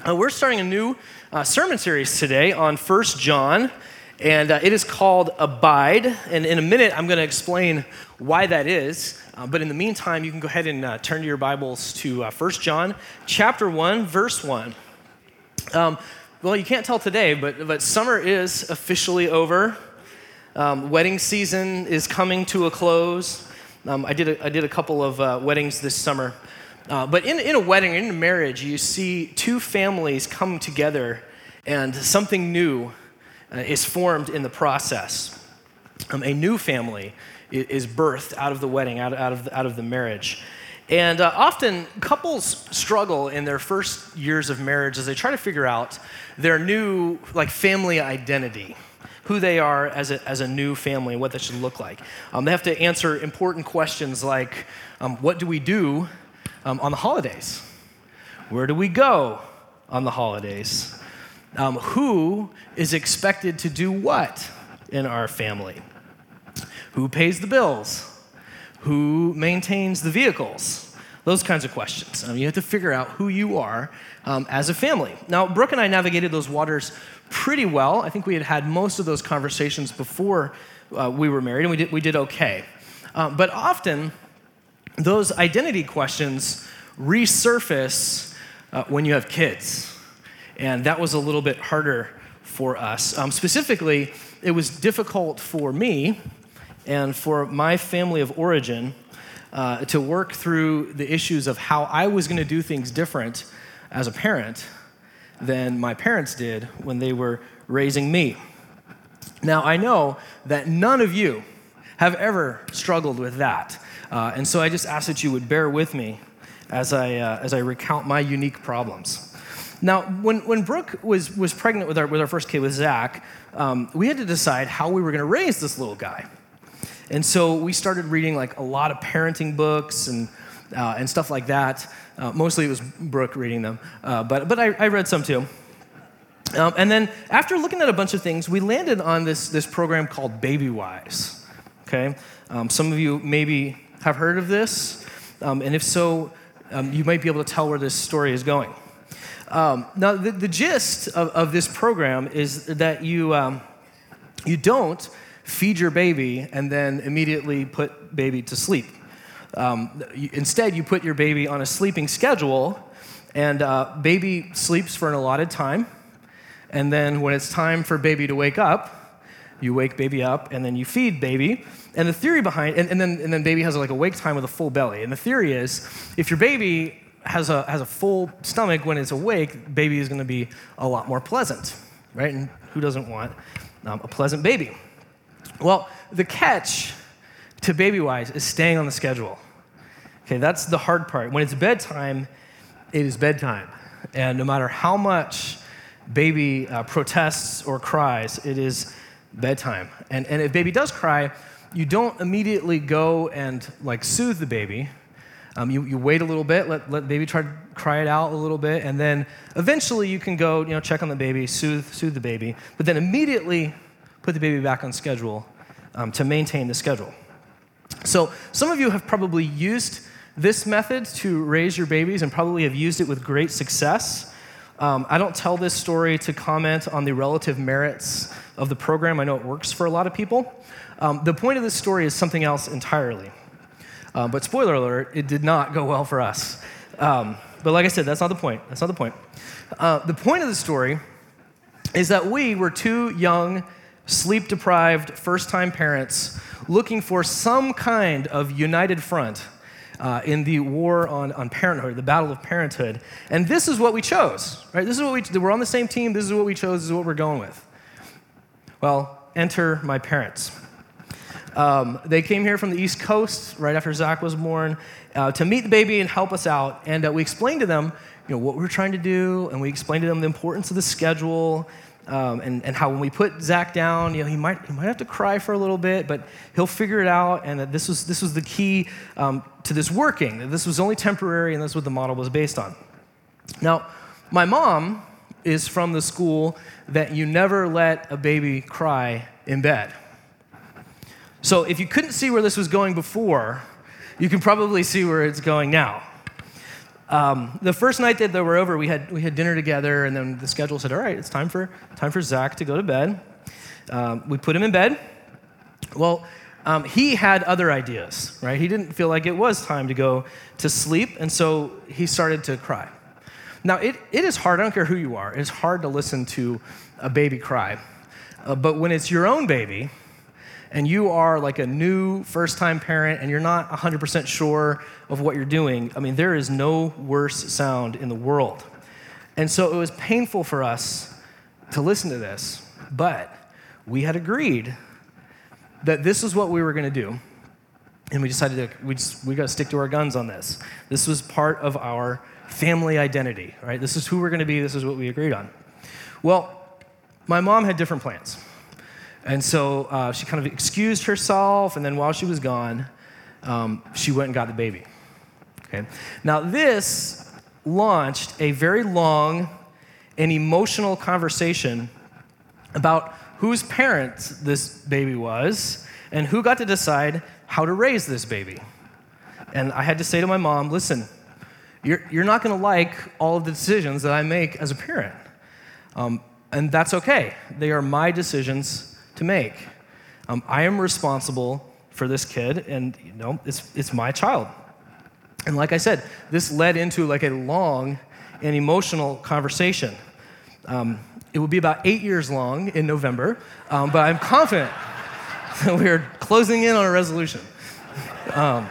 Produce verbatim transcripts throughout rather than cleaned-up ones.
Uh, we're starting a new uh, sermon series today on First John, and uh, it is called Abide. And in a minute, I'm going to explain why that is. Uh, but in the meantime, you can go ahead and uh, turn to your Bibles to uh, First John, chapter one, verse one. Um, well, you can't tell today, but, but summer is officially over. Um, wedding season is coming to a close. Um, I did a, I did a couple of uh, weddings this summer. Uh, but in, in a wedding, in a marriage, you see two families come together and something new uh, is formed in the process. Um, a new family is, is birthed out of the wedding, out, out, of, the, out of the marriage. And uh, often couples struggle in their first years of marriage as they try to figure out their new like family identity, who they are as a, as a new family and what that should look like. Um, they have to answer important questions like, um, what do we do Um, on the holidays? Where do we go on the holidays? Um, who is expected to do what in our family? Who pays the bills? Who maintains the vehicles? Those kinds of questions. Um, you have to figure out who you are um, as a family. Now, Brooke and I navigated those waters pretty well. I think we had had most of those conversations before uh, we were married, and we did, we did okay. Um, but often, those identity questions resurface uh, when you have kids. And that was a little bit harder for us. Um, specifically, it was difficult for me and for my family of origin uh, to work through the issues of how I was going to do things different as a parent than my parents did when they were raising me. Now, I know that none of you have ever struggled with that. Uh, and so I just ask that you would bear with me as I uh, as I recount my unique problems. Now, when when Brooke was was pregnant with our with our first kid, with Zach, um, we had to decide how we were going to raise this little guy. And so we started reading like a lot of parenting books and uh, and stuff like that. Uh, mostly it was Brooke reading them, uh, but but I, I read some too. Um, and then after looking at a bunch of things, we landed on this this program called Babywise. Okay, um, some of you maybe have heard of this, um, and if so, um, you might be able to tell where this story is going. Um, now, the, the gist of, of this program is that you um, you don't feed your baby and then immediately put baby to sleep. Um, you, instead, you put your baby on a sleeping schedule, and uh, baby sleeps for an allotted time, and then when it's time for baby to wake up, you wake baby up, and then you feed baby. And the theory behind, and, and then and then baby has like a wake time with a full belly. And the theory is, if your baby has a has a full stomach when it's awake, baby is going to be a lot more pleasant, right? And who doesn't want um, a pleasant baby? Well, the catch to Babywise is staying on the schedule. Okay, that's the hard part. When it's bedtime, it is bedtime, and no matter how much baby uh, protests or cries, it is bedtime. And and if baby does cry, you don't immediately go and like soothe the baby. Um, you, you wait a little bit, let, let baby try to cry it out a little bit, and then eventually you can go, you know, check on the baby, soothe soothe the baby, but then immediately put the baby back on schedule um, to maintain the schedule. So some of you have probably used this method to raise your babies and probably have used it with great success. Um, I don't tell this story to comment on the relative merits of the program. I know it works for a lot of people. Um, the point of this story is something else entirely. Uh, but spoiler alert, it did not go well for us. Um, but like I said, that's not the point. That's not the point. Uh, the point of the story is that we were two young, sleep-deprived, first-time parents looking for some kind of united front uh, in the war on, on parenthood, the battle of parenthood. And this is what we chose, right? This is what we, we're on the same team. This is what we chose. This is what we're going with. Well, enter my parents. Um, they came here from the East Coast right after Zach was born uh, to meet the baby and help us out. And uh, we explained to them, you know, what we were trying to do, and we explained to them the importance of the schedule, um, and, and how when we put Zach down, you know, he might he might have to cry for a little bit, but he'll figure it out. And that this was this was the key um, to this working. That this was only temporary, and that's what the model was based on. Now, my mom is from the school that you never let a baby cry in bed. So if you couldn't see where this was going before, you can probably see where it's going now. Um, the first night that they were over, we had we had dinner together, and then the schedule said, all right, it's time for time for Zach to go to bed. Um, we put him in bed. Well, um, he had other ideas, right? He didn't feel like it was time to go to sleep, and so he started to cry. Now, it, it is hard, I don't care who you are, it's hard to listen to a baby cry. Uh, but when it's your own baby, and you are like a new first-time parent, and you're not one hundred percent sure of what you're doing, I mean, there is no worse sound in the world. And so it was painful for us to listen to this, but we had agreed that this is what we were going to do, and we decided to, we, just, we got to stick to our guns on this. This was part of our family identity, right? This is who we're going to be. This is what we agreed on. Well, my mom had different plans, and so uh, she kind of excused herself, and then while she was gone, um, she went and got the baby. Okay. Now, this launched a very long and emotional conversation about whose parents this baby was and who got to decide how to raise this baby. And I had to say to my mom, listen, you're, you're not going to like all of the decisions that I make as a parent. Um, and that's okay. They are my decisions to make. Um, I am responsible for this kid, and you know, it's, it's my child. And like I said, this led into like a long and emotional conversation. Um, It will be about eight years long in November, um, but I'm confident that we are closing in on a resolution. Um,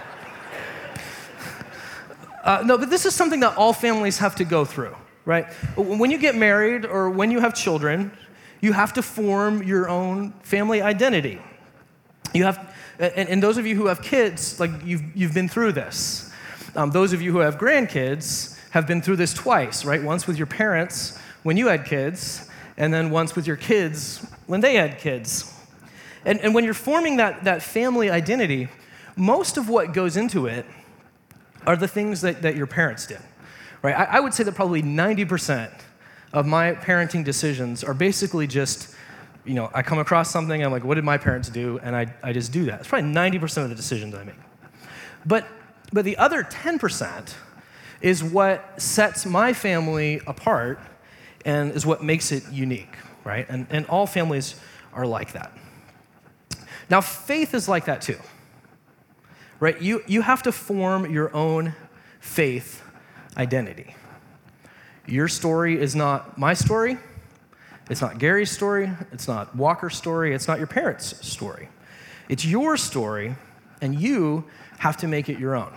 uh, no, but this is something that all families have to go through, right? When you get married or when you have children, you have to form your own family identity. You have, and, and those of you who have kids, like you've you've been through this. Um, those of you who have grandkids have been through this twice, right? Once with your parents when you had kids, and then once with your kids when they had kids. And, and when you're forming that, that family identity, most of what goes into it are the things that, that your parents did, right? I, I would say that probably ninety percent of my parenting decisions are basically just, you know, I come across something, I'm like, what did my parents do? And I, I just do that. It's probably ninety percent of the decisions I make. But, but the other ten percent is what sets my family apart and is what makes it unique, right? And, and all families are like that. Now, faith is like that too, right? You, you have to form your own faith identity. Your story is not my story. It's not Gary's story. It's not Walker's story. It's not your parents' story. It's your story, and you have to make it your own.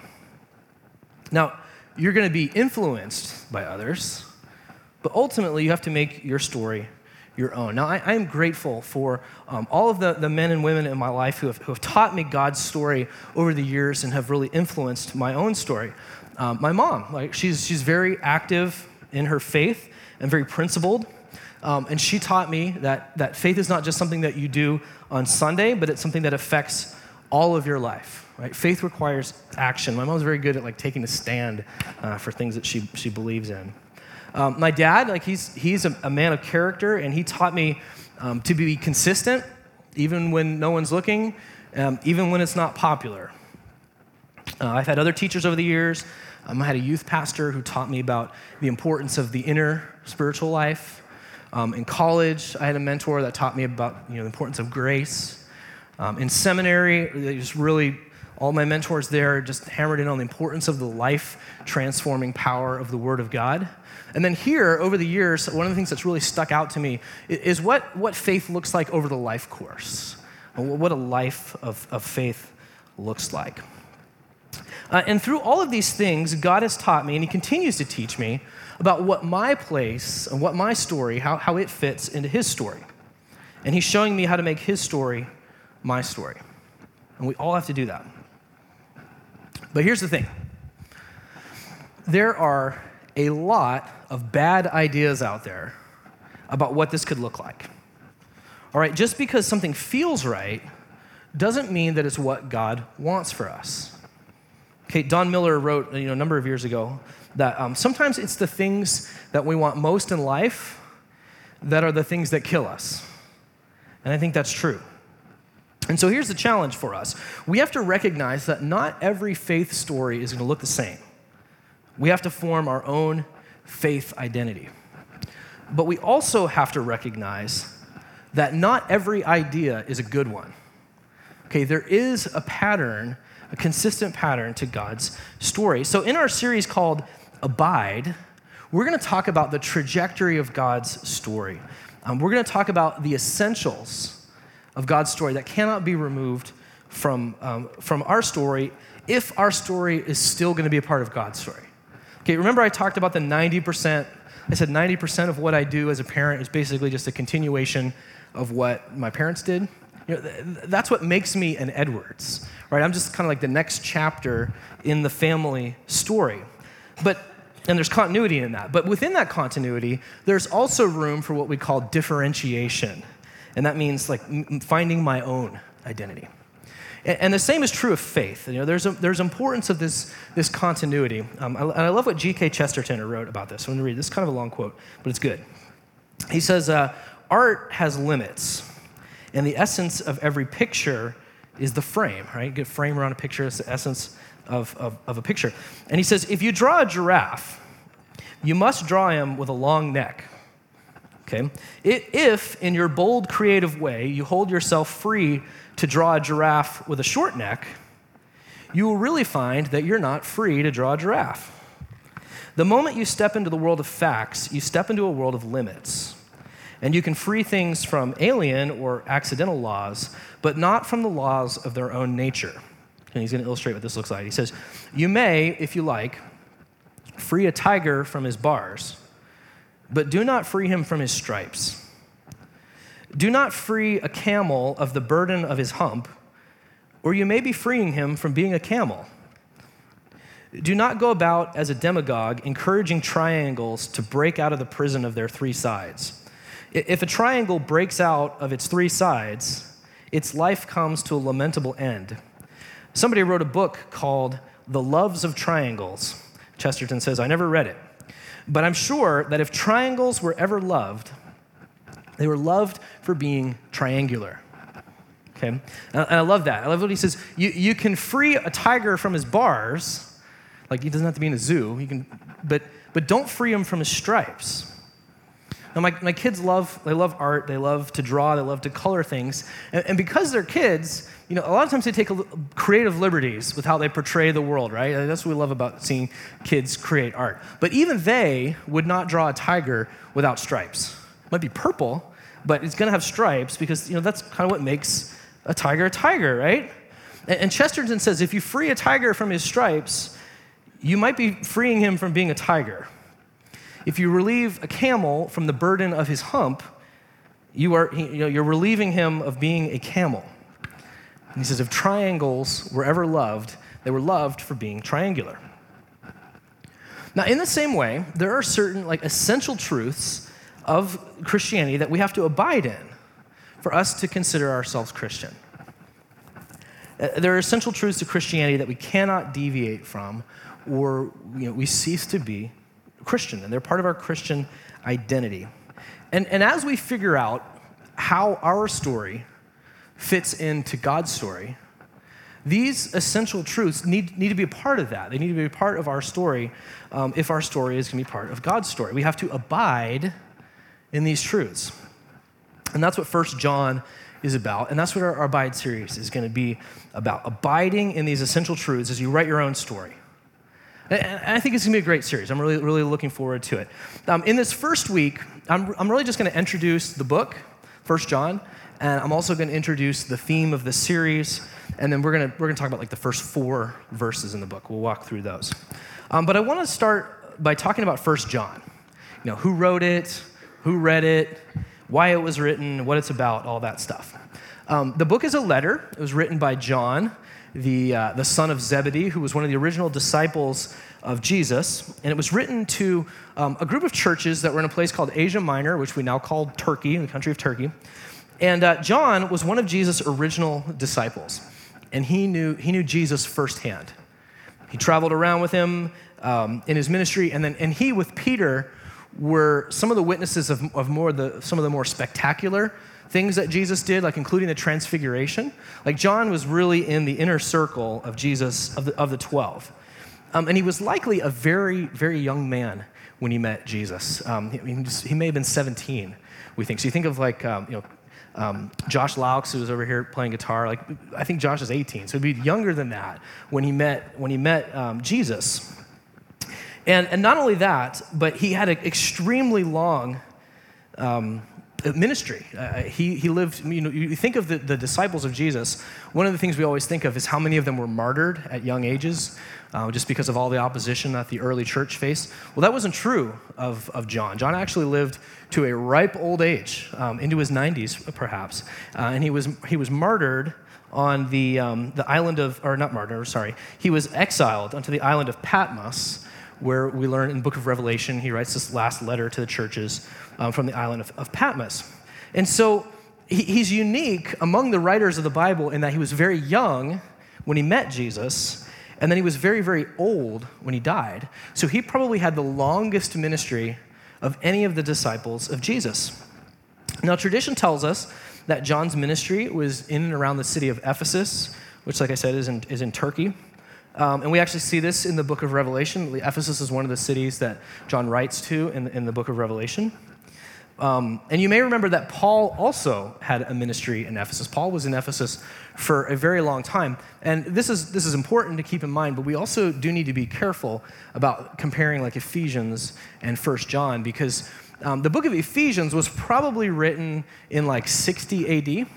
Now, you're going to be influenced by others, but ultimately you have to make your story your own. Now, I, I am grateful for um, all of the, the men and women in my life who have, who have taught me God's story over the years and have really influenced my own story. Um, my mom, like she's she's very active in her faith and very principled. Um, and she taught me that, that faith is not just something that you do on Sunday, but it's something that affects all of your life, right? Faith requires action. My mom's very good at like taking a stand uh, for things that she she believes in. Um, my dad, like he's he's a, a man of character, and he taught me um, to be consistent, even when no one's looking, um, even when it's not popular. Uh, I've had other teachers over the years. Um, I had a youth pastor who taught me about the importance of the inner spiritual life. Um, in college, I had a mentor that taught me about you know the importance of grace. Um, in seminary, they just really, all my mentors there just hammered in on the importance of the life-transforming power of the Word of God. And then here, over the years, one of the things that's really stuck out to me is what, what faith looks like over the life course, what a life of, of faith looks like. Uh, and through all of these things, God has taught me, and he continues to teach me, about what my place and what my story, how, how it fits into his story. And he's showing me how to make his story my story. And we all have to do that. But here's the thing. There are a lot of bad ideas out there about what this could look like. All right, just because something feels right doesn't mean that it's what God wants for us. Okay, Don Miller wrote you know, a number of years ago that um, sometimes it's the things that we want most in life that are the things that kill us. And I think that's true. And so here's the challenge for us. We have to recognize that not every faith story is going to look the same. We have to form our own faith identity. But we also have to recognize that not every idea is a good one. Okay, there is a pattern, a consistent pattern to God's story. So in our series called Abide, we're going to talk about the trajectory of God's story. Um, we're going to talk about the essentials of God's story that cannot be removed from, um, from our story if our story is still going to be a part of God's story. Okay, remember I talked about the ninety percent, I said ninety percent of what I do as a parent is basically just a continuation of what my parents did. You know, th- that's what makes me an Edwards, right? I'm just kind of like the next chapter in the family story. But, and there's continuity in that. But within that continuity, there's also room for what we call differentiation. And that means like m- finding my own identity. And, and the same is true of faith. You know, there's a, there's importance of this, this continuity. Um, I, and I love what G K Chesterton wrote about this. I'm going to read this. It's kind of a long quote, but it's good. He says, uh, art has limits, and the essence of every picture is the frame, right? You get a frame around a picture, it's the essence of, of, of a picture. And he says, if you draw a giraffe, you must draw him with a long neck, okay? If, in your bold, creative way, you hold yourself free to draw a giraffe with a short neck, you will really find that you're not free to draw a giraffe. The moment you step into the world of facts, you step into a world of limits. And you can free things from alien or accidental laws, but not from the laws of their own nature. And he's going to illustrate what this looks like. He says, you may, if you like, free a tiger from his bars, but do not free him from his stripes. Do not free a camel of the burden of his hump, or you may be freeing him from being a camel. Do not go about as a demagogue, encouraging triangles to break out of the prison of their three sides. If a triangle breaks out of its three sides, its life comes to a lamentable end. Somebody wrote a book called The Loves of Triangles. Chesterton says, I never read it. But I'm sure that if triangles were ever loved, they were loved for being triangular. Okay? And I love that. I love what he says. You, you can free a tiger from his bars, like he doesn't have to be in a zoo, you can, but, but don't free him from his stripes. Now, my, my kids love, they love art, they love to draw, they love to color things. And, and because they're kids, you know, a lot of times they take a, creative liberties with how they portray the world, right? And that's what we love about seeing kids create art. But even they would not draw a tiger without stripes. It might be purple, but it's going to have stripes because, you know, that's kind of what makes a tiger a tiger, right? And, and Chesterton says if you free a tiger from his stripes, you might be freeing him from being a tiger. If you relieve a camel from the burden of his hump, you are, you know, you're relieving him of being a camel. And he says, if triangles were ever loved, they were loved for being triangular. Now, in the same way, there are certain like essential truths of Christianity that we have to abide in for us to consider ourselves Christian. There are essential truths to Christianity that we cannot deviate from, or you know, we cease to be Christian, and they're part of our Christian identity. And, and as we figure out how our story fits into God's story, these essential truths need, need to be a part of that. They need to be a part of our story um, if our story is going to be part of God's story. We have to abide in these truths. And that's what First John is about, and that's what our, our Abide series is going to be about, abiding in these essential truths as you write your own story. And I think it's going to be a great series. I'm really, really looking forward to it. Um, in this first week, I'm, I'm really just going to introduce the book, First John, and I'm also going to introduce the theme of the series, and then we're going to we're going to talk about like the first four verses in the book. We'll walk through those. Um, but I want to start by talking about First John. You know, who wrote it, who read it, why it was written, what it's about, all that stuff. Um, the book is a letter. It was written by John, the, uh, the son of Zebedee, who was one of the original disciples of Jesus. And it was written to um, a group of churches that were in a place called Asia Minor, which we now call Turkey, the country of Turkey. And uh, John was one of Jesus' original disciples. And he knew, he knew Jesus firsthand. He traveled around with him um, in his ministry. And then and he, with Peter, were some of the witnesses of, of more the some of the more spectacular things that Jesus did, like including the transfiguration. Like John was really in the inner circle of Jesus, of the, of the twelve. Um, and he was likely a very, very young man when he met Jesus. Um, he, he, just, he may have been seventeen, we think. So you think of like, um, you know, um, Josh Laux, who was over here playing guitar. Like, I think Josh is eighteen, so he'd be younger than that when he met when he met um, Jesus. And and not only that, but he had an extremely long um, ministry. Uh, he he lived. You know, you think of the, the disciples of Jesus. One of the things we always think of is how many of them were martyred at young ages, uh, just because of all the opposition that the early church faced. Well, that wasn't true of of John. John actually lived to a ripe old age, um, into his nineties perhaps, uh, and he was he was martyred on the um, the island of, or not martyred, sorry, he was exiled onto the island of Patmos, where we learn in the book of Revelation, he writes this last letter to the churches um, from the island of, of Patmos. And so he, he's unique among the writers of the Bible in that he was very young when he met Jesus, and then he was very, very old when he died. So he probably had the longest ministry of any of the disciples of Jesus. Now, tradition tells us that John's ministry was in and around the city of Ephesus, which, like I said, is in, is in Turkey. Um, and we actually see this in the book of Revelation. Ephesus is one of the cities that John writes to in, in the book of Revelation. Um, and you may remember that Paul also had a ministry in Ephesus. Paul was in Ephesus for a very long time. And this is this is important to keep in mind, but we also do need to be careful about comparing like Ephesians and First John, because um, the book of Ephesians was probably written in like sixty A D,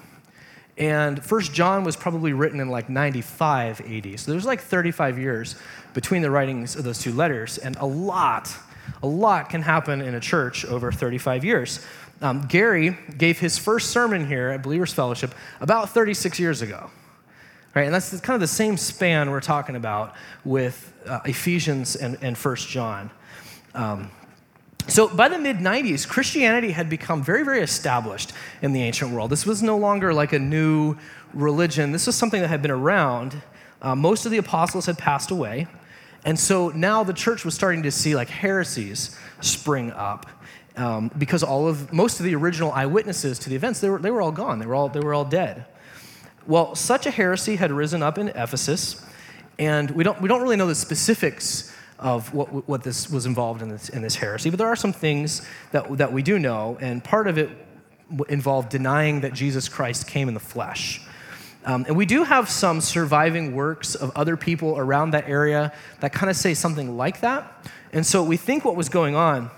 and First John was probably written in like ninety-five A D. So there's like thirty-five years between the writings of those two letters, and a lot, a lot can happen in a church over thirty-five years. Um, Gary gave his first sermon here at Believers Fellowship about thirty-six years ago, right? And that's kind of the same span we're talking about with uh, Ephesians and, and First John. Um, So by the mid nineties, Christianity had become very, very established in the ancient world. This was no longer like a new religion. This was something that had been around. Uh, most of the apostles had passed away. And so now the church was starting to see like heresies spring up um, because all of most of the original eyewitnesses to the events, they were, they were all gone. They were all, they were all dead. Well, such a heresy had risen up in Ephesus, and we don't, we don't really know the specifics of what what this was involved in this in this heresy, but there are some things that that we do know, and part of it involved denying that Jesus Christ came in the flesh. Um, and we do have some surviving works of other people around that area that kind of say something like that. And so we think what was going on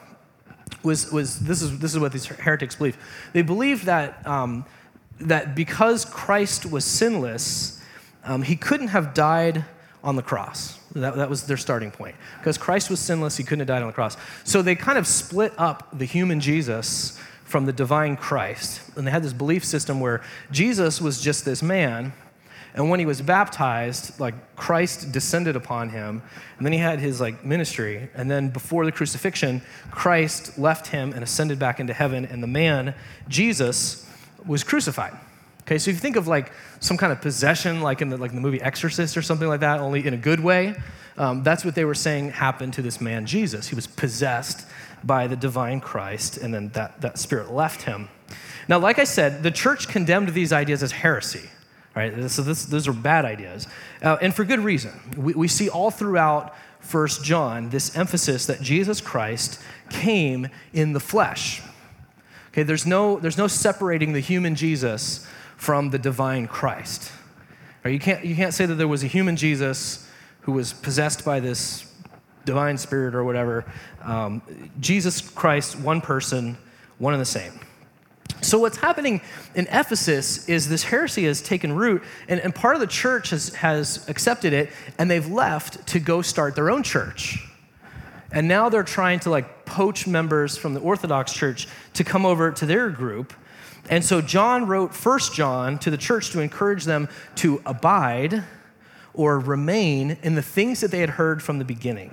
was was this is this is what these heretics believe. They believed that um, that because Christ was sinless, um, he couldn't have died on the cross. That, that was their starting point. Because Christ was sinless, he couldn't have died on the cross. So they kind of split up the human Jesus from the divine Christ. And they had this belief system where Jesus was just this man, and when he was baptized, like Christ descended upon him, and then he had his like ministry, and then before the crucifixion, Christ left him and ascended back into heaven, and the man, Jesus, was crucified. Okay, so if you think of like some kind of possession, like in the like the movie Exorcist or something like that, only in a good way, um, that's what they were saying happened to this man Jesus. He was possessed by the divine Christ, and then that, that spirit left him. Now, like I said, the church condemned these ideas as heresy, right? So this, those are bad ideas, uh, and for good reason. We, we see all throughout First John this emphasis that Jesus Christ came in the flesh. Okay, there's no there's no separating the human Jesus from the divine Christ. Right? You can't you can't say that there was a human Jesus who was possessed by this divine spirit or whatever. Um, Jesus Christ, one person, one and the same. So what's happening in Ephesus is this heresy has taken root, and, and part of the church has, has accepted it, and they've left to go start their own church. And now they're trying to like poach members from the Orthodox Church to come over to their group. And so John wrote First John to the church to encourage them to abide or remain in the things that they had heard from the beginning.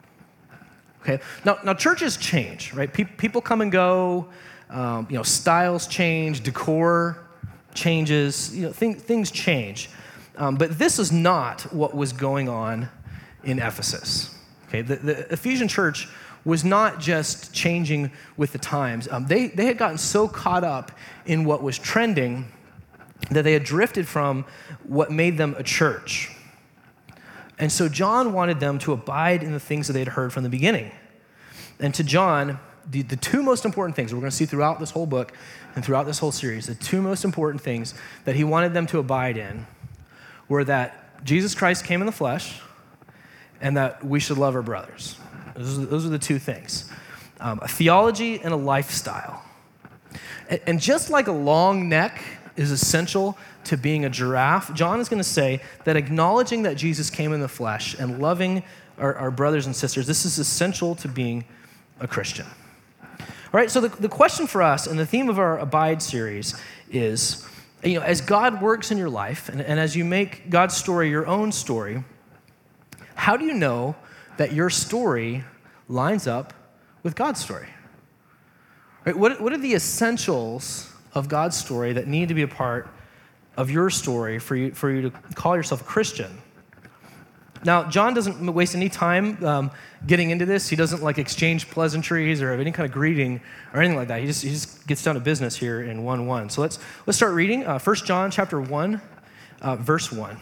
Okay. Now, now churches change, right? Pe- people come and go. Um, you know, styles change, decor changes. You know, th- things change. Um, but this is not what was going on in Ephesus. Okay. The, the Ephesian church was not just changing with the times. Um, they, they had gotten so caught up in what was trending that they had drifted from what made them a church. And so John wanted them to abide in the things that they'd heard from the beginning. And to John, the, the two most important things we're going to see throughout this whole book and throughout this whole series, the two most important things that he wanted them to abide in were that Jesus Christ came in the flesh and that we should love our brothers. Those are, those are the two things. Um, a theology and a lifestyle. And, and just like a long neck is essential to being a giraffe, John is going to say that acknowledging that Jesus came in the flesh and loving our, our brothers and sisters, this is essential to being a Christian. All right, so the, the question for us and the theme of our Abide series is, you know, as God works in your life and, and as you make God's story your own story, how do you know that your story lines up with God's story? Right, what, what are the essentials of God's story that need to be a part of your story for you, for you to call yourself a Christian? Now, John doesn't waste any time um, getting into this. He doesn't like exchange pleasantries or have any kind of greeting or anything like that. He just he just gets down to business here in one one. So let's let's start reading. Uh, First John chapter one, uh, verse one.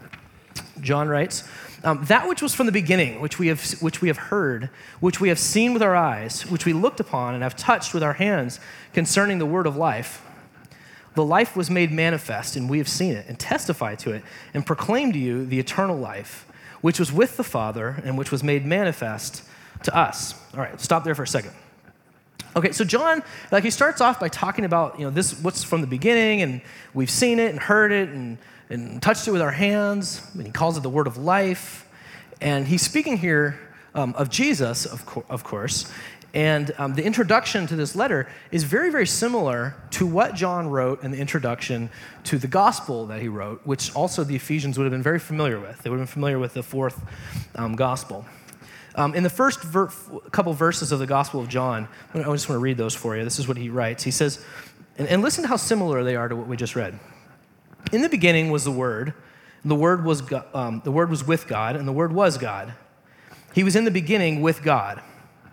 John writes, um, "That which was from the beginning, which we have which we have heard, which we have seen with our eyes, which we looked upon and have touched with our hands, concerning the word of life. The life was made manifest, and we have seen it, and testify to it, and proclaim to you the eternal life, which was with the Father, and which was made manifest to us." All right, stop there for a second. Okay, so John, like he starts off by talking about, you know, this, what's from the beginning, and we've seen it and heard it and, and touched it with our hands, and he calls it the word of life. And he's speaking here um, of Jesus, of, co- of course, and um, the introduction to this letter is very, very similar to what John wrote in the introduction to the gospel that he wrote, which also the Ephesians would have been very familiar with. They would have been familiar with the fourth um, gospel. Um, in the first ver- couple verses of the Gospel of John, I just want to read those for you. This is what he writes. He says, and, and listen to how similar they are to what we just read. "In the beginning was the Word, and the Word was go- um, the Word was with God, and the Word was God. He was in the beginning with God.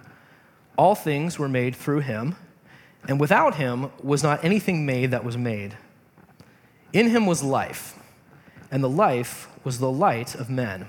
All things were made through him, and without him was not anything made that was made. In him was life, and the life was the light of men.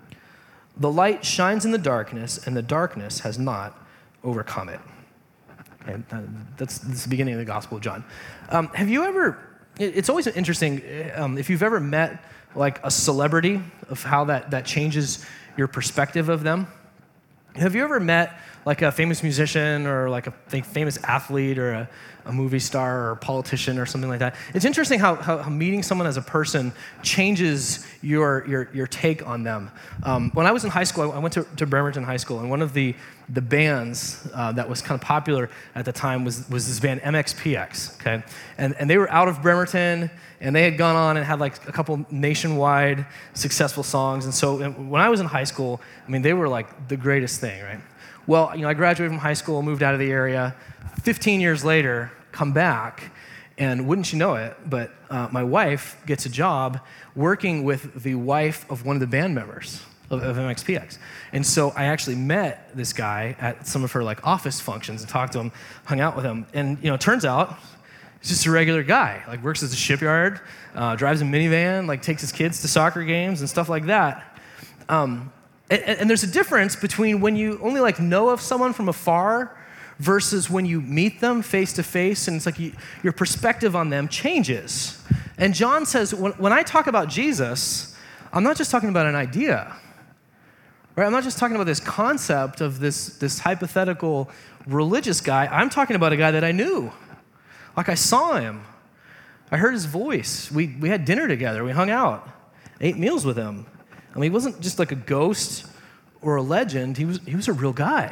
The light shines in the darkness, and the darkness has not overcome it." Okay, that's, that's the beginning of the Gospel of John. Um, have you ever, it's always interesting, um, if you've ever met like a celebrity, of how that, that changes your perspective of them. Have you ever met like a famous musician or like a famous athlete or a, a movie star or a politician or something like that? It's interesting how, how, how meeting someone as a person changes your your, your take on them. Um, when I was in high school, I went to, to Bremerton High School, and one of the, the bands uh, that was kind of popular at the time was, was this band M X P X, okay? And, and they were out of Bremerton, and they had gone on and had like a couple nationwide successful songs. And so when I was in high school, I mean, they were like the greatest thing, right? Well, you know, I graduated from high school, moved out of the area. fifteen years later, come back, and wouldn't you know it, but uh, my wife gets a job working with the wife of one of the band members of, of M X P X. And so I actually met this guy at some of her like office functions and talked to him, hung out with him. And, you know, it turns out he's just a regular guy, like works at the shipyard, uh, drives a minivan, like takes his kids to soccer games and stuff like that. Um, and, and there's a difference between when you only like know of someone from afar versus when you meet them face to face, and it's like you, your perspective on them changes. And John says, when, when I talk about Jesus, I'm not just talking about an idea, right? I'm not just talking about this concept of this, this hypothetical religious guy. I'm talking about a guy that I knew. Like I saw him. I heard his voice. We, we had dinner together. We hung out, ate meals with him. I mean, he wasn't just like a ghost or a legend. He was, he was a real guy.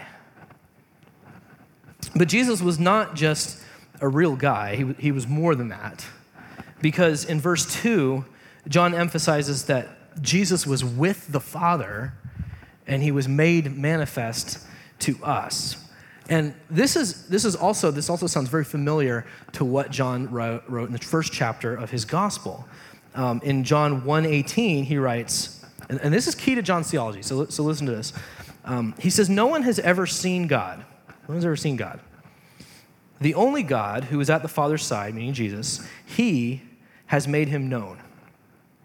But Jesus was not just a real guy. He, he was more than that. Because in verse two, John emphasizes that Jesus was with the Father and he was made manifest to us. And this is this is also this also sounds very familiar to what John wrote, wrote in the first chapter of his gospel. Um, in John one eighteen, he writes, and, and this is key to John's theology, so, so listen to this. Um, he says, "No one has ever seen God." No one's ever seen God. "The only God who is at the Father's side," meaning Jesus, "he has made him known."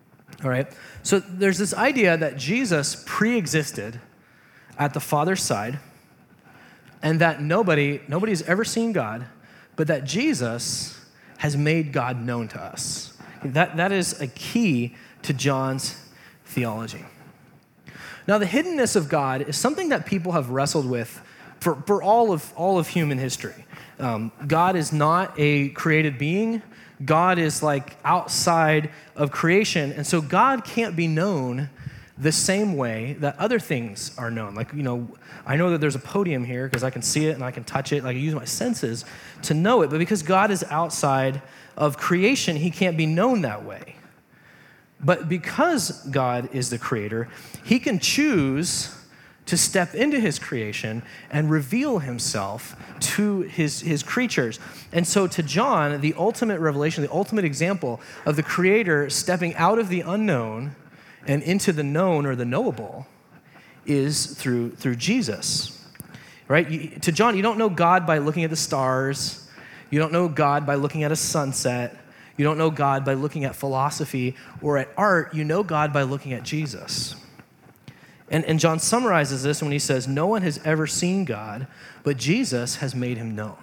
All right? So there's this idea that Jesus pre-existed at the Father's side, and that nobody, nobody's ever seen God, but that Jesus has made God known to us. That, that is a key to John's theology. Now, the hiddenness of God is something that people have wrestled with for, for all of all of human history. Um, God is not a created being. God is like outside of creation, and so God can't be known the same way that other things are known. Like, you know, I know that there's a podium here because I can see it and I can touch it. Like, I use my senses to know it, but because God is outside of creation, he can't be known that way. But because God is the creator, he can choose to step into his creation and reveal himself to his, his creatures. And so to John, the ultimate revelation, the ultimate example of the creator stepping out of the unknown and into the known or the knowable is through, through Jesus, right? You, to John, you don't know God by looking at the stars. You don't know God by looking at a sunset. You don't know God by looking at philosophy or at art. You know God by looking at Jesus. And, and John summarizes this when he says, no one has ever seen God, but Jesus has made him known.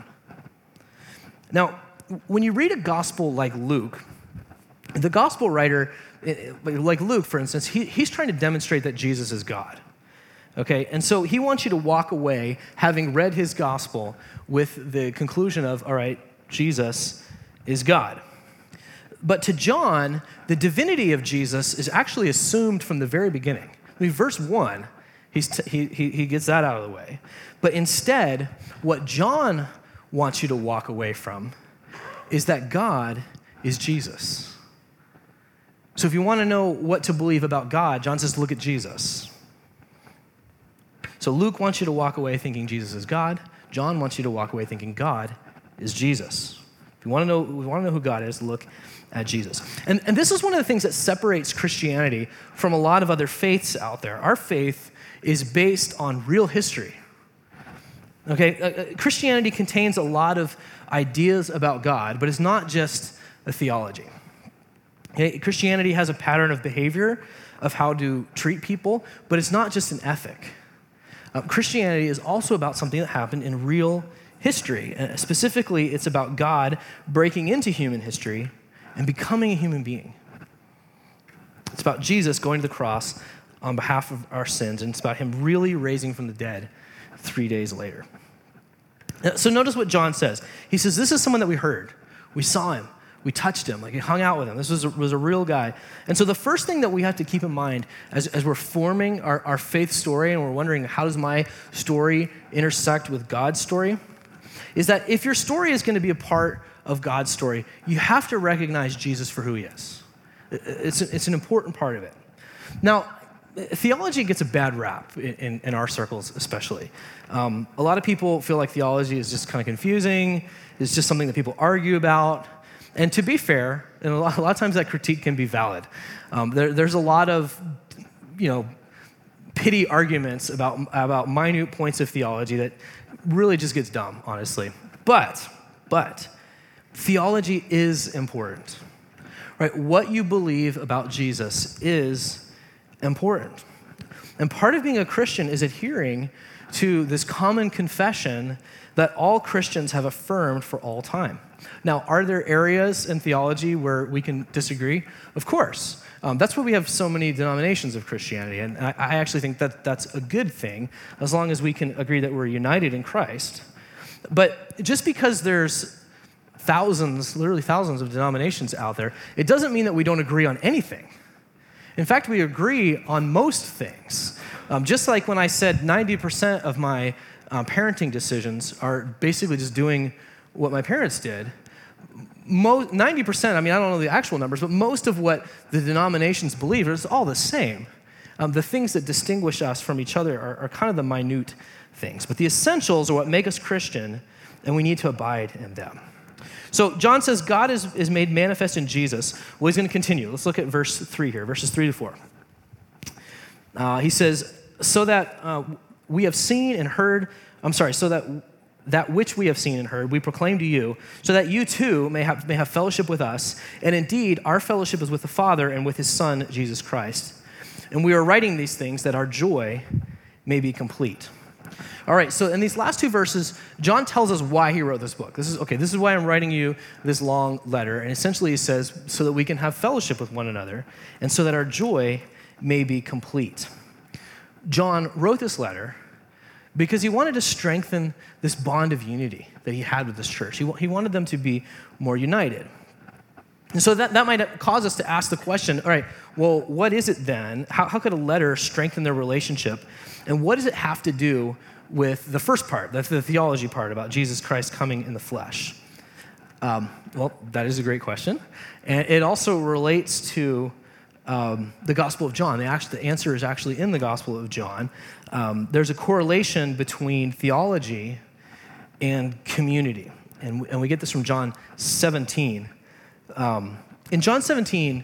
Now, when you read a gospel like Luke, the gospel writer, like Luke, for instance, he, he's trying to demonstrate that Jesus is God. Okay, and so he wants you to walk away having read his gospel with the conclusion of, all right, Jesus is God. But to John, the divinity of Jesus is actually assumed from the very beginning. I mean, verse one, he's t- he, he, he gets that out of the way. But instead, what John wants you to walk away from is that God is Jesus. So if you want to know what to believe about God, John says, look at Jesus. So Luke wants you to walk away thinking Jesus is God. John wants you to walk away thinking God is Jesus. If you want to know, if you want to know who God is, look at Jesus. And, and this is one of the things that separates Christianity from a lot of other faiths out there. Our faith is based on real history. Okay, uh, Christianity contains a lot of ideas about God, but it's not just a theology. Okay? Christianity has a pattern of behavior of how to treat people, but it's not just an ethic. Uh, Christianity is also about something that happened in real history. Uh, specifically, it's about God breaking into human history and becoming a human being. It's about Jesus going to the cross on behalf of our sins, and it's about him really raising from the dead three days later. So notice what John says. He says, this is someone that we heard. We saw him. We touched him. Like, he hung out with him. This was a, was a real guy. And so the first thing that we have to keep in mind as, as we're forming our, our faith story and we're wondering, how does my story intersect with God's story, is that if your story is going to be a part of God's story, you have to recognize Jesus for who he is. It's, it's an important part of it. Now, theology gets a bad rap in, in, in our circles especially. Um, a lot of people feel like theology is just kind of confusing. It's just something that people argue about. And to be fair, and a lot, a lot of times that critique can be valid. Um, there, there's a lot of, you know, pity arguments about, about minute points of theology that really just gets dumb, honestly. But, but, theology is important, right? What you believe about Jesus is important. And part of being a Christian is adhering to this common confession that all Christians have affirmed for all time. Now, are there areas in theology where we can disagree? Of course. Um, that's why we have so many denominations of Christianity, and I, I actually think that that's a good thing, as long as we can agree that we're united in Christ. But just because there's thousands, literally thousands of denominations out there, it doesn't mean that we don't agree on anything. In fact, we agree on most things. Um, just like when I said ninety percent of my uh, parenting decisions are basically just doing what my parents did, most, ninety percent, I mean, I don't know the actual numbers, but most of what the denominations believe is all the same. Um, the things that distinguish us from each other are, are kind of the minute things. But the essentials are what make us Christian, and we need to abide in them. So John says God is, is made manifest in Jesus. Well, he's going to continue. Let's look at verse three here, verses three to four. Uh, he says, so that uh, we have seen and heard, I'm sorry, so that that which we have seen and heard, we proclaim to you, so that you too may have, may have fellowship with us. And indeed, our fellowship is with the Father and with his Son, Jesus Christ. And we are writing these things that our joy may be complete. All right, so in these last two verses, John tells us why he wrote this book. This is, okay, this is why I'm writing you this long letter. And essentially he says, so that we can have fellowship with one another, and so that our joy may be complete. John wrote this letter because he wanted to strengthen this bond of unity that he had with this church. He, he wanted them to be more united. And so that, that might cause us to ask the question, all right, well, what is it then? How, how could a letter strengthen their relationship? And what does it have to do with the first part, that's the theology part about Jesus Christ coming in the flesh? Um, well, that is a great question. And it also relates to um, the Gospel of John. The, actual, the answer is actually in the Gospel of John. Um, there's a correlation between theology and community. And, and we get this from John seventeen. Um, in John seventeen,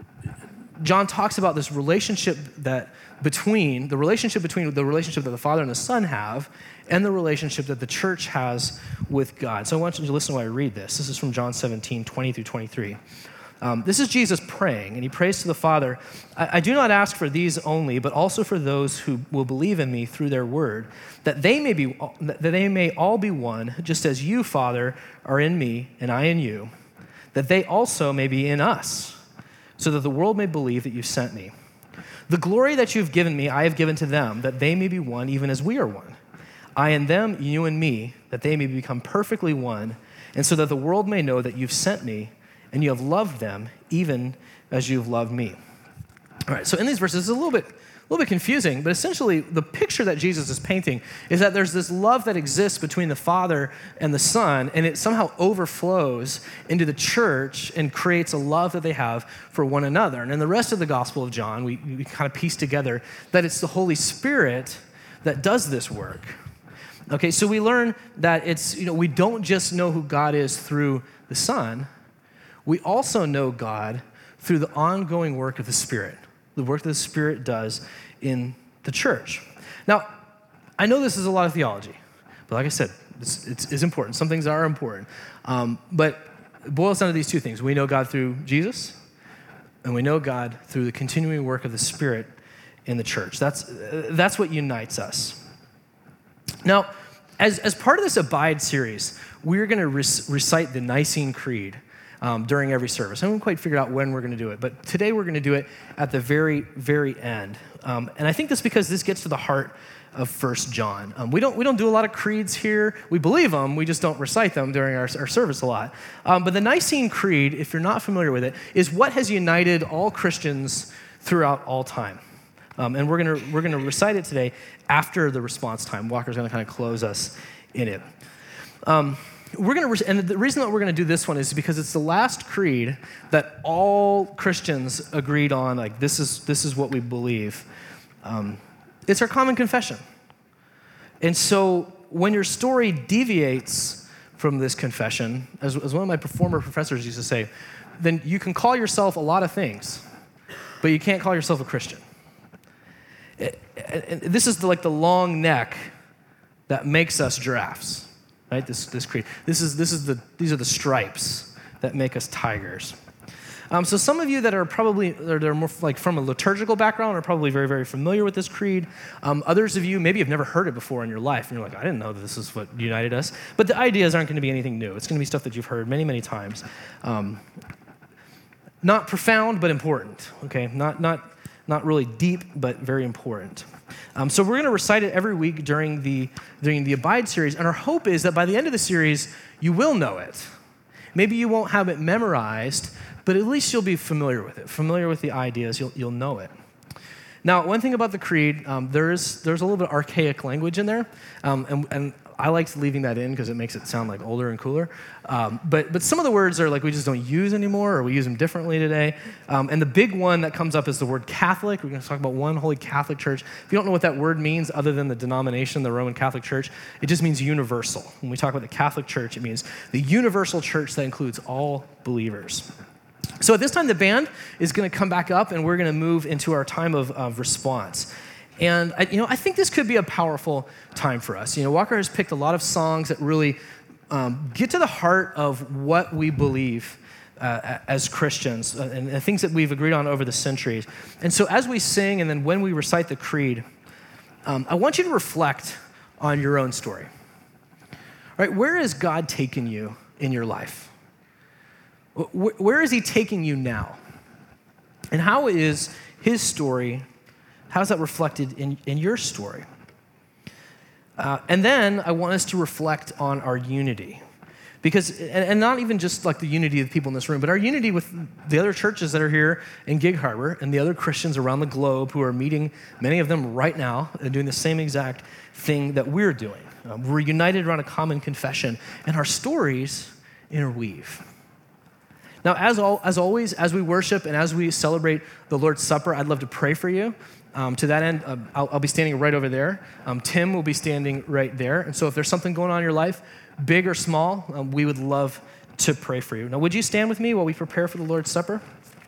John talks about this relationship that between, the relationship between the relationship that the Father and the Son have and the relationship that the church has with God. So I want you to listen while I read this. This is from John seventeen, twenty through twenty-three. Um, this is Jesus praying, and he prays to the Father, I, I do not ask for these only, but also for those who will believe in me through their word, that they may be, that they may all be one, just as you, Father, are in me and I in you, that they also may be in us, so that the world may believe that you sent me. The glory that you've given me, I have given to them, that they may be one even as we are one. I and them, you and me, that they may become perfectly one, and so that the world may know that you've sent me, and you have loved them even as you've loved me. All right, so in these verses, it's a little bit, a little bit confusing, but essentially the picture that Jesus is painting is that there's this love that exists between the Father and the Son, and it somehow overflows into the church and creates a love that they have for one another. And in the rest of the Gospel of John, we, we kind of piece together that it's the Holy Spirit that does this work. Okay, so we learn that it's, you know, we don't just know who God is through the Son, we also know God through the ongoing work of the Spirit, the work that the Spirit does in the church. Now, I know this is a lot of theology, but like I said, it's, it's, it's important. Some things are important. Um, but it boils down to these two things. We know God through Jesus, and we know God through the continuing work of the Spirit in the church. That's, uh, that's what unites us. Now, as, as part of this Abide series, we're going to rec- recite the Nicene Creed Um, during every service. I haven't quite figured out when we're going to do it, but today we're going to do it at the very, very end. Um, and I think that's because this gets to the heart of First John. Um, we don't we don't do a lot of creeds here. We believe them, we just don't recite them during our, our service a lot. Um, but the Nicene Creed, if you're not familiar with it, is what has united all Christians throughout all time. Um, and we're gonna we're gonna recite it today after the response time. Walker's gonna kind of close us in it. Um, We're gonna, and the reason that we're gonna do this one is because it's the last creed that all Christians agreed on. Like this is this is what we believe. Um, it's our common confession. And so when your story deviates from this confession, as, as one of my former professors used to say, then you can call yourself a lot of things, but you can't call yourself a Christian. It, it, this is the, like the long neck that makes us giraffes. Right, this this creed. This is this is the these are the stripes that make us tigers. Um, so some of you that are probably that are more like from a liturgical background are probably very very familiar with this creed. Um, others of you maybe have never heard it before in your life, and you're like, I didn't know that this is what united us. But the ideas aren't going to be anything new. It's going to be stuff that you've heard many many times. Um, not profound, but important. Okay, not not not really deep, but very important. Um, so we're going to recite it every week during the during the Abide series, and our hope is that by the end of the series, you will know it. Maybe you won't have it memorized, but at least you'll be familiar with it, familiar with the ideas. You'll you'll know it. Now, one thing about the creed, um, there's there's a little bit of archaic language in there, um, and, and I like leaving that in because it makes it sound like older and cooler. Um, but but some of the words are like we just don't use anymore, or we use them differently today. Um, and the big one that comes up is the word Catholic. We're going to talk about one holy Catholic church. If you don't know what that word means, other than the denomination, the Roman Catholic Church, it just means universal. When we talk about the Catholic Church, it means the universal church that includes all believers. So at this time, the band is going to come back up, and we're going to move into our time of, of response. And I, you know, I think this could be a powerful time for us. You know, Walker has picked a lot of songs that really um, get to the heart of what we believe uh, as Christians uh, and, and things that we've agreed on over the centuries. And so as we sing and then when we recite the creed, um, I want you to reflect on your own story. All right, where has God taken you in your life? Where is he taking you now? And how is his story, how is that reflected in, in your story? Uh, and then I want us to reflect on our unity. Because, and, and not even just like the unity of the people in this room, but our unity with the other churches that are here in Gig Harbor and the other Christians around the globe who are meeting, many of them right now, and doing the same exact thing that we're doing. Um, we're united around a common confession, and our stories interweave. Now, as, all, as always, as we worship and as we celebrate the Lord's Supper, I'd love to pray for you. Um, to that end, uh, I'll, I'll be standing right over there. Um, Tim will be standing right there. And so if there's something going on in your life, big or small, um, we would love to pray for you. Now, would you stand with me while we prepare for the Lord's Supper?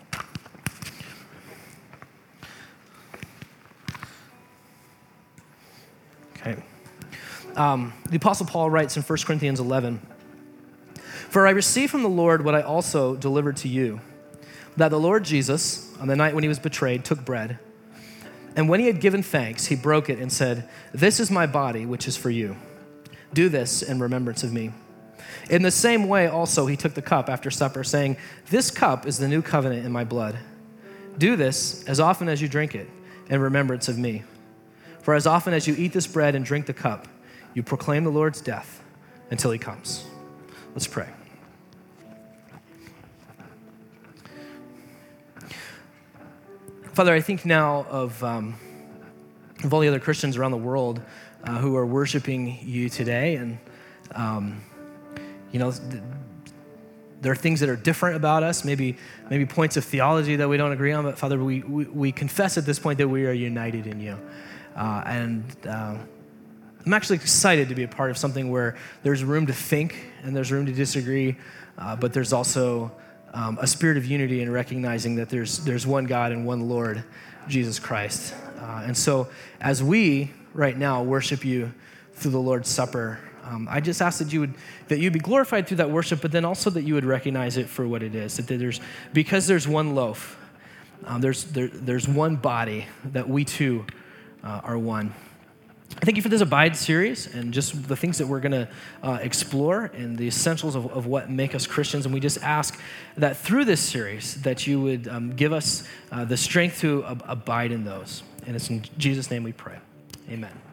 Okay. Um, the Apostle Paul writes in First Corinthians eleven, "For I received from the Lord what I also delivered to you, that the Lord Jesus, on the night when he was betrayed, took bread. And when he had given thanks, he broke it and said, 'This is my body, which is for you. Do this in remembrance of me.' In the same way also he took the cup after supper, saying, 'This cup is the new covenant in my blood. Do this as often as you drink it in remembrance of me. For as often as you eat this bread and drink the cup, you proclaim the Lord's death until he comes.'" Let's pray. Father, I think now of, um, of all the other Christians around the world uh, who are worshiping you today. And, um, you know, th- there are things that are different about us, maybe maybe points of theology that we don't agree on. But, Father, we, we, we confess at this point that we are united in you. Uh, and uh, I'm actually excited to be a part of something where there's room to think and there's room to disagree, uh, but there's also Um, a spirit of unity and recognizing that there's there's one God and one Lord, Jesus Christ. Uh, and so as we right now worship you through the Lord's Supper, um, I just ask that you would that you'd be glorified through that worship, but then also that you would recognize it for what it is. That there's because there's one loaf, um, there's there, there's one body, that we too uh, are one. Thank you for this Abide series and just the things that we're going to uh, explore and the essentials of, of what make us Christians. And we just ask that through this series that you would um, give us uh, the strength to ab- abide in those. And it's in Jesus' name we pray. Amen.